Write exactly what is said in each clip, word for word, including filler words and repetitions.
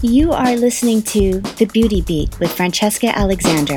You are listening to The Beauty Beat with Francesca Alexander.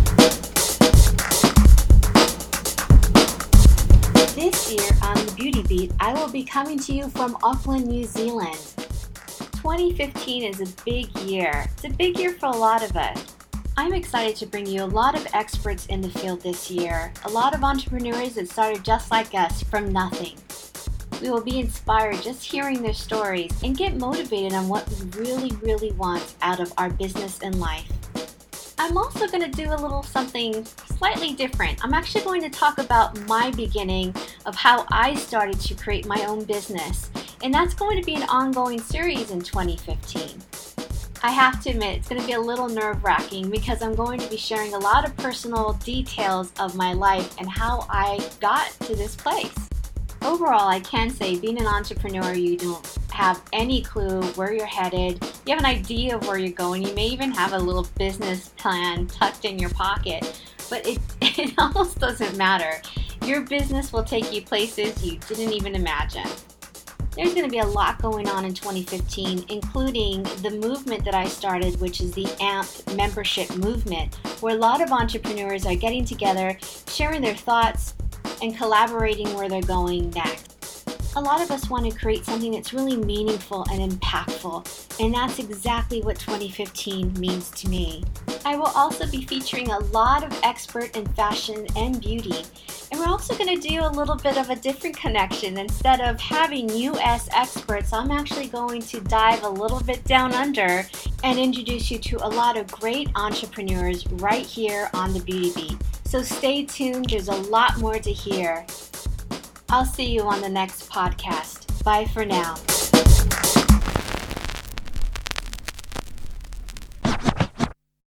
This year on The Beauty Beat, I will be coming to you from Auckland, New Zealand. twenty fifteen is a big year. It's a big year for a lot of us. I'm excited to bring you a lot of experts in the field this year, a lot of entrepreneurs that started just like us from nothing. We will be inspired just hearing their stories and get motivated on what we really, really want out of our business and life. I'm also going to do a little something slightly different. I'm actually going to talk about my beginning of how I started to create my own business, and that's going to be an ongoing series in twenty fifteen. I have to admit, it's going to be a little nerve-wracking because I'm going to be sharing a lot of personal details of my life and how I got to this place. Overall, I can say being an entrepreneur, you don't have any clue where you're headed. You have an idea of where you're going. You may even have a little business plan tucked in your pocket, but it, it almost doesn't matter. Your business will take you places you didn't even imagine. There's going to be a lot going on in twenty fifteen, including the movement that I started, which is the A M P membership movement, where a lot of entrepreneurs are getting together, sharing their thoughts, and collaborating where they're going next. A lot of us want to create something that's really meaningful and impactful, and that's exactly what twenty fifteen means to me. I will also be featuring a lot of expert in fashion and beauty, and we're also going to do a little bit of a different connection. Instead of having U S experts, I'm actually going to dive a little bit down under and introduce you to a lot of great entrepreneurs right here on The Beauty Beat. So stay tuned, there's a lot more to hear. I'll see you on the next podcast. Bye for now.